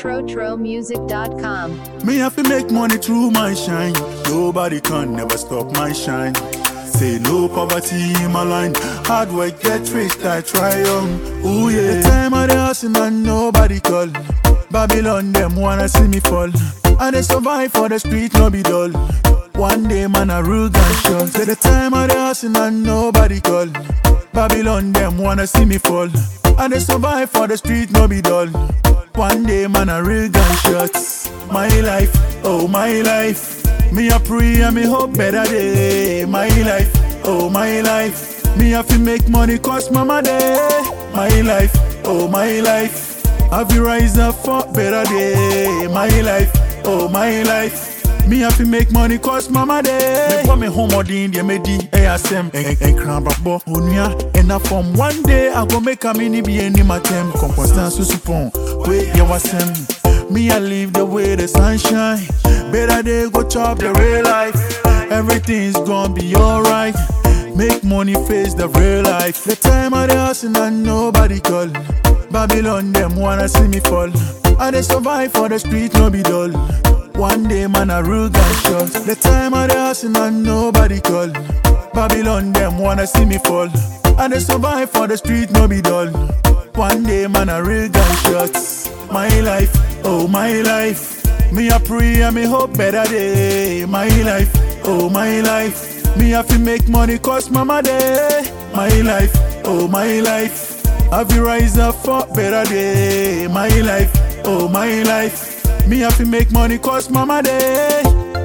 TroTroMusic.com. Me have to make money through my shine. Nobody can never stop my shine. Say no poverty in my line. Hard work get rich, I try Ooh yeah. The time of the hustle and nobody call. Babylon them wanna see me fall. And they survive for the street, no be dull. One day man a rule gunshot. Say the time of the hustle and nobody call. Babylon them wanna see me fall. And they survive for the street, no be dull. One day man a real gunshots. My life, oh my life. Me a pray and me hope better day. My life, oh my life. Me have to make money cause mama day. My life, oh my life. Have you rise up for better day. My life, oh my life. Me have to make money cause mama day. Me put me home or the India medi ASM and crown babo unia. And now from one day I go make a mini be any matem. Compostance to supon. Wait, you was me I live the way the sunshine. Better day go chop the real life. Everything's gonna be alright. Make money face the real life. The time of the hustle and nobody call. Babylon them wanna see me fall. And they survive for the street, no be dull. One day man a real gunshots. The time of the hustle and nobody call. Babylon them wanna see me fall. And they survive for the street, no be dull. One day man a real gunshots. My life, oh my life. Me a pray and me hope better day. My life, oh my life. Me have to make money cause mama day. My life, oh my life. Have you rise up for better day. My life, oh my life. Me have to make money cause mama day.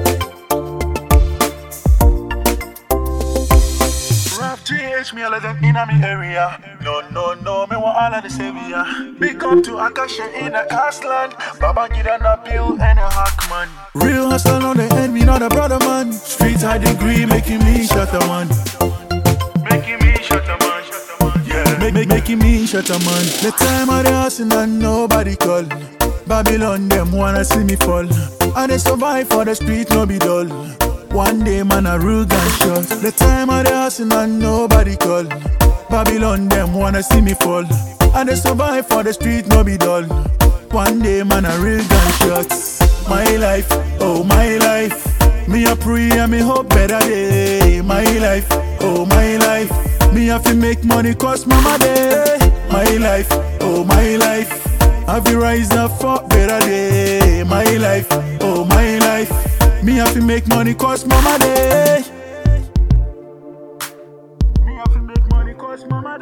Rap GH me a legend in me area. No, me want all of the savior. Big up to Akasha in the Castland. Baba Gida Nabil and a Hackman. Real hustle on the end, we not a brother man. Street high degree making me shut a man. Making me shut a man, yeah. Making me shut a man. The time of the hustle and nobody call. Babylon them wanna see me fall. And they survive for the street, no be dull. One day man a real gunshots. The time of the hustle and nobody call. Babylon them wanna see me fall. And they survive for the street, no be dull. One day man a real gunshots. My life, oh my life. Me a pray and me hope better day. My life, oh my life. Me have to make money cause mama day. My life, oh my life. Have you rise up for better day. My life, oh my life. Me have to make money cause mama day. Me have to make money cause mama day.